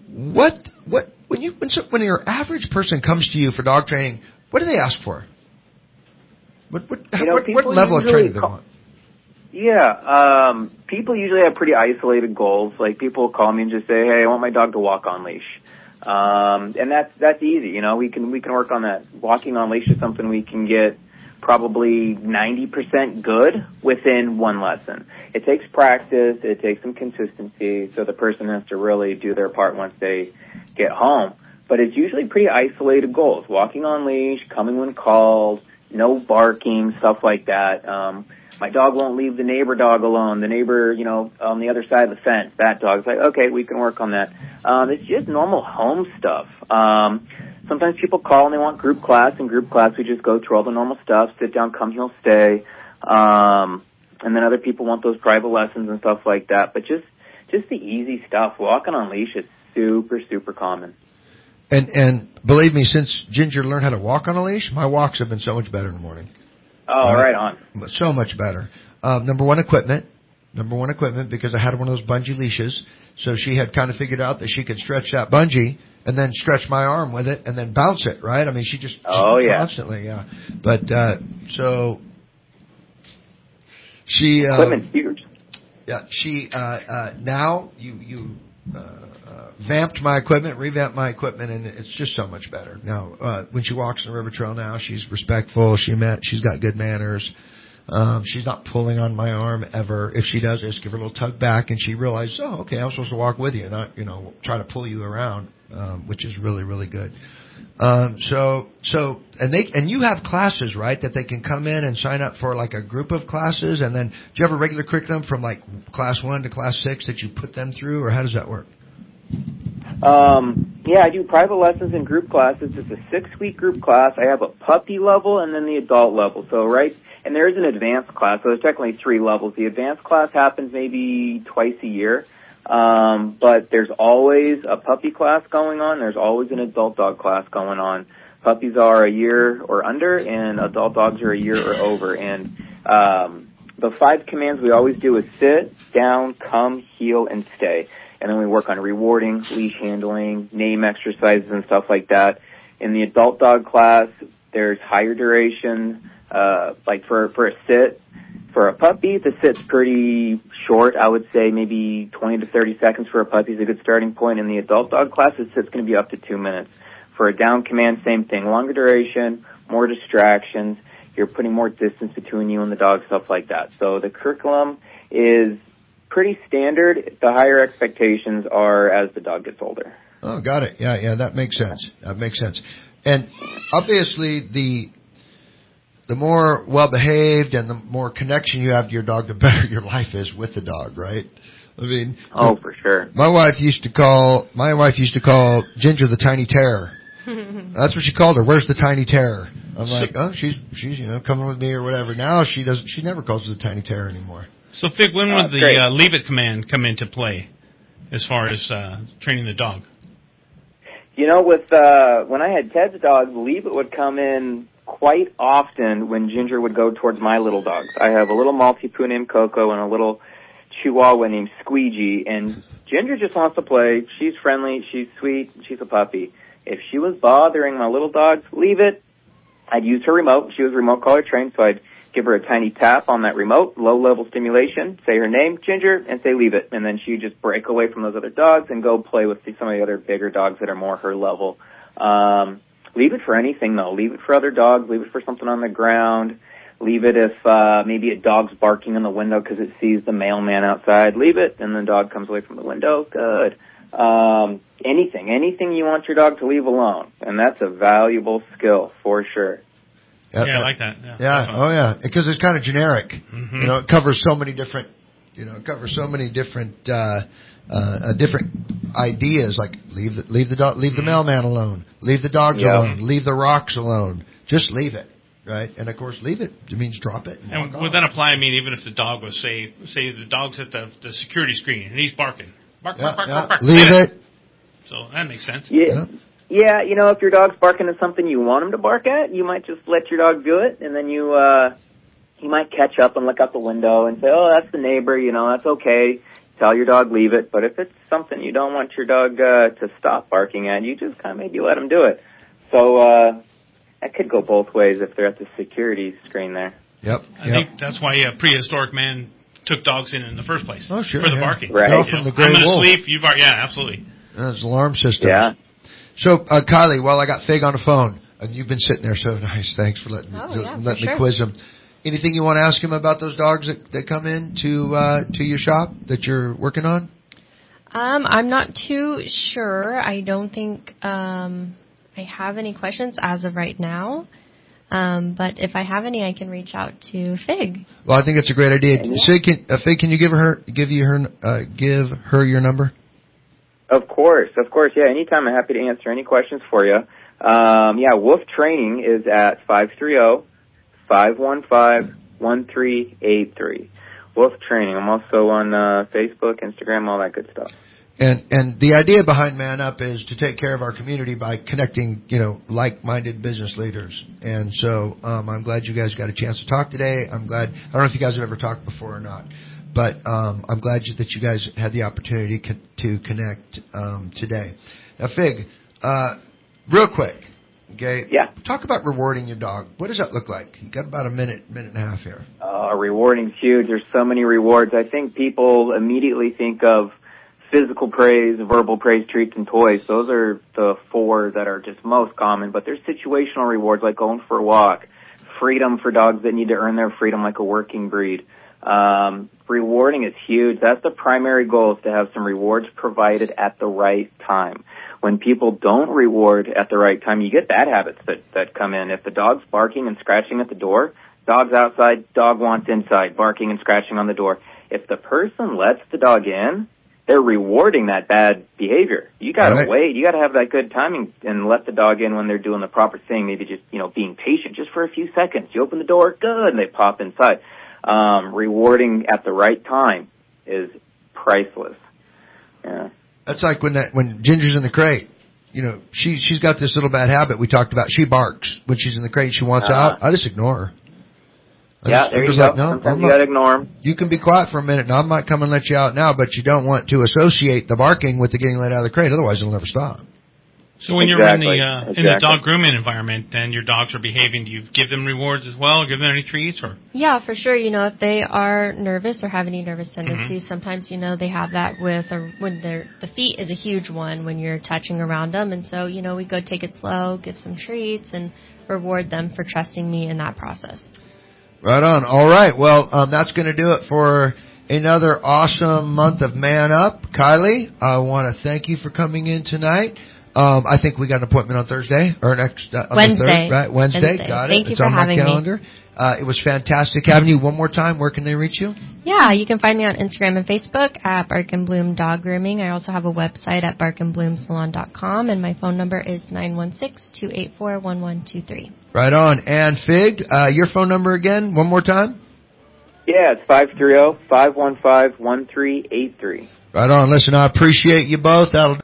When your average person comes to you for dog training, what do they ask for? What level of training do they want? Yeah, people usually have pretty isolated goals. Like, people call me and just say, hey, I want my dog to walk on leash. And that's easy, you know, we can work on that. Walking on leash is something we can get probably 90% good within one lesson. It takes practice, it takes some consistency, so the person has to really do their part once they get home. But it's usually pretty isolated goals. Walking on leash, coming when called, no barking, stuff like that. My dog won't leave the neighbor dog alone. The neighbor, you know, on the other side of the fence, that dog's like, okay, we can work on that. It's just normal home stuff. Sometimes people call and they want group class. In group class, we just go through all the normal stuff, sit down, come, he'll stay. And then other people want those private lessons and stuff like that. But just the easy stuff. Walking on leash is super, super common. And believe me, since Ginger learned how to walk on a leash, my walks have been so much better in the morning. Oh, right on. So much better. Number one, equipment, because I had one of those bungee leashes. So she had kind of figured out that she could stretch that bungee and then stretch my arm with it and then bounce it, right? I mean, she constantly, yeah. But, so she, equipment's huge. Yeah, she, now you revamped my equipment, and it's just so much better. Now, when she walks on the river trail now, she's respectful. She's got good manners. She's not pulling on my arm ever. If she does, I just give her a little tug back, and she realizes, oh, okay, I'm supposed to walk with you, not, try to pull you around, which is really, really good. And you have classes, right, that they can come in and sign up for, like a group of classes, and then do you have a regular curriculum from like class 1 to class 6 that you put them through, or how does that work? Yeah, I do private lessons and group classes. It's a 6-week group class. I have a puppy level and then the adult level. So, right, and there is an advanced class. So there's technically 3 levels. The advanced class happens maybe twice a year. But there's always a puppy class going on. There's always an adult dog class going on. Puppies are a year or under, and adult dogs are a year or over. And the 5 commands we always do is sit, down, come, heel, and stay. And then we work on rewarding, leash handling, name exercises, and stuff like that. In the adult dog class, there's higher duration, like for a sit. For a puppy, the sit's pretty short. I would say maybe 20 to 30 seconds for a puppy is a good starting point. In the adult dog class, the sit's going to be up to 2 minutes. For a down command, same thing. Longer duration, more distractions. You're putting more distance between you and the dog, stuff like that. So the curriculum is pretty standard. The higher expectations are as the dog gets older. Oh, got it. Yeah, that makes sense. And obviously the more well-behaved and the more connection you have to your dog, the better your life is with the dog, right? I mean, for sure. My wife used to call Ginger the Tiny Terror. That's what she called her. Where's the Tiny Terror? I'm like, oh, she's coming with me or whatever. Now she never calls her the Tiny Terror anymore. So Fig, when would the Leave It command come into play as far as training the dog? With when I had Ted's dog, Leave It would come in quite often when Ginger would go towards my little dogs. I have a little Maltipoo named Coco and a little Chihuahua named Squeegee, and Ginger just wants to play. She's friendly, she's sweet, she's a puppy. If she was bothering my little dogs, Leave It. I'd use her remote. She was remote collar trained, so I'd give her a tiny tap on that remote, low-level stimulation, say her name, Ginger, and say Leave It. And then she'd just break away from those other dogs and go play with some of the other bigger dogs that are more her level. Leave it for anything, though. Leave it for other dogs. Leave it for something on the ground. Leave it if maybe a dog's barking in the window because it sees the mailman outside. Leave it, and the dog comes away from the window. Good. Anything you want your dog to leave alone, and that's a valuable skill for sure. Yeah, I like that. Yeah. Oh, yeah. Because it's kind of generic. Mm-hmm. It covers so many different. Different ideas, like leave the mailman alone, leave the dogs alone, leave the rocks alone. Just leave it, right? And of course, leave it. It means drop it. And would that apply? I mean, even if the dog was say the dog's at the security screen and he's barking, bark. Leave it. So that makes sense. Yeah. Yeah, if your dog's barking at something you want him to bark at, you might just let your dog do it, and then he might catch up and look out the window and say, oh, that's the neighbor, that's okay. Tell your dog leave it. But if it's something you don't want your dog to stop barking at, you just kind of maybe let him do it. So that could go both ways if they're at the security screen there. Yep. I think that's why prehistoric man took dogs in the first place. Oh, sure. For the barking. Right. From the gray I'm going wolf. to sleep, you bark. Yeah, absolutely. That's alarm system. Yeah. So, Kylie, I got Fig on the phone, and you've been sitting there so nice. Thanks for letting me quiz him. Anything you want to ask him about those dogs that come in to your shop that you're working on? I'm not too sure. I don't think I have any questions as of right now. But if I have any, I can reach out to Fig. Well, I think it's a great idea. Fig, can you give her your number? Of course. Yeah, anytime. I'm happy to answer any questions for you. Wolf Training is at 530-515-1383. Wolf Training. I'm also on Facebook, Instagram, all that good stuff. And the idea behind Man Up is to take care of our community by connecting, like-minded business leaders. And so I'm glad you guys got a chance to talk today. I don't know if you guys have ever talked before or not, but I'm glad that you guys had the opportunity to connect today. Now, Fig, real quick, okay? Yeah. Talk about rewarding your dog. What does that look like? You got about a minute and a half here. Rewarding's huge. There's so many rewards. I think people immediately think of physical praise, verbal praise, treats, and toys. Those are the four that are just most common. But there's situational rewards like going for a walk, freedom for dogs that need to earn their freedom like a working breed. Rewarding is huge. That's the primary goal, is to have some rewards provided at the right time. When people don't reward at the right time, you get bad habits that come in. If the dog's barking and scratching at the door, dog's outside, dog wants inside, barking and scratching on the door. If the person lets the dog in, they're rewarding that bad behavior. You gotta wait. You gotta have that good timing and let the dog in when they're doing the proper thing. Maybe just, being patient just for a few seconds. You open the door, good, and they pop inside. Rewarding at the right time is priceless. Yeah. That's like when Ginger's in the crate. She's got this little bad habit we talked about. She barks when she's in the crate. She wants out. I just ignore her. There you go. Sometimes you gotta ignore them. You can be quiet for a minute. Now, I might come and let you out now, but you don't want to associate the barking with the getting let out of the crate. Otherwise, it'll never stop. So when you're in the dog grooming environment and your dogs are behaving, do you give them rewards as well? Give them any treats? Or? Yeah, for sure. If they are nervous or have any nervous tendencies, sometimes, they have that when the feet is a huge one when you're touching around them. And so, we go take it slow, give some treats, and reward them for trusting me in that process. Right on. All right. Well, that's going to do it for another awesome month of Man Up. Kylie, I want to thank you for coming in tonight. I think we got an appointment on Thursday or next on Wednesday. the 3rd, right? Wednesday. Got it. Thank you it's for on my having calendar. me. It was fantastic having you. One more time, where can they reach you? Yeah, you can find me on Instagram and Facebook at Bark and Bloom Dog Grooming. I also have a website at barkandbloomsalon.com, and my phone number is 916-284-1123. Right on. And Fig, your phone number again, one more time? Yeah, it's 530-515-1383. Right on. Listen, I appreciate you both. That'll